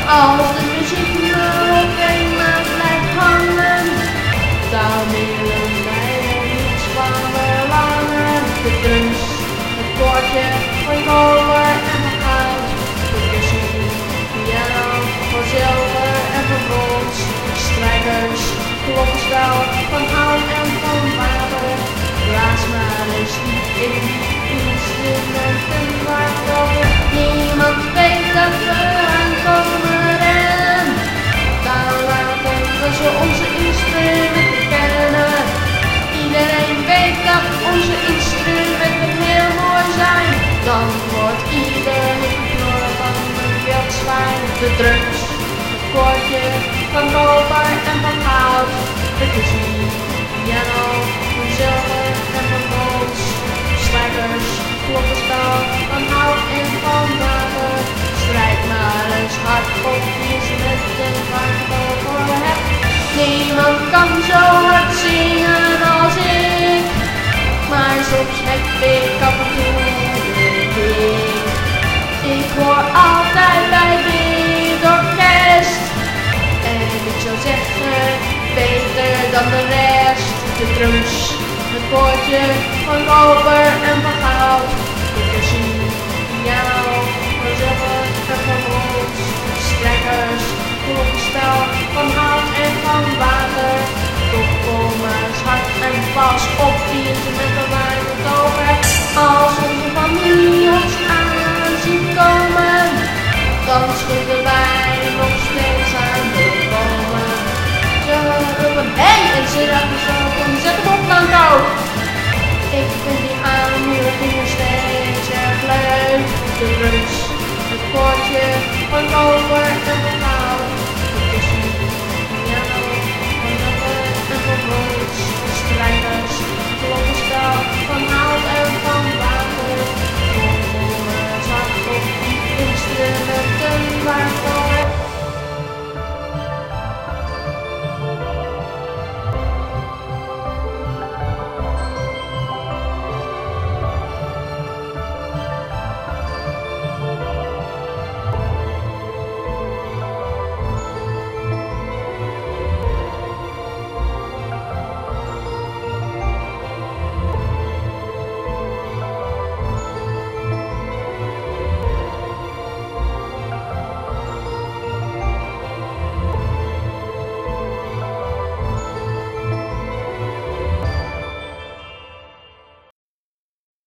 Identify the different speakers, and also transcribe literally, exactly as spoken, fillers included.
Speaker 1: Als de muziek maar op eenmaal blijft hangen, dan willen wij er niets van verlangen. De drums, het koordje van koper en van goud, de percussie, piano van zilver en van brons, strijkers, klokkenspel van hout en van water. Blaas maar eens niet in die instrumenten waardoor niemand weet dat we aankomen en dan laten we ze onze instrumenten kennen. Iedereen weet dat onze instrumenten heel mooi zijn, dan wordt iedereen geknorren van een veldzwijn. De drums, het koordje van koper en van goud, de percussie, piano van zilver en van brons, strijkers, klokkenspel van hout en van water. Strijd maar eens hard op die instrumenten waar ik het over heb. Niemand kan zo hard zingen als ik, maar soms heb ik af en toe de pik. Ik hoor altijd bij dit orkest en ik zou zeggen beter dan de rest. De drums, het koordje van koper en van goud, de percussie, piano van zilver en van brons, strijkers, klokkenspel van hout en van water. Toch kom maar eens hard en pas op die instrumenten waar ik het over heb, als onze familie.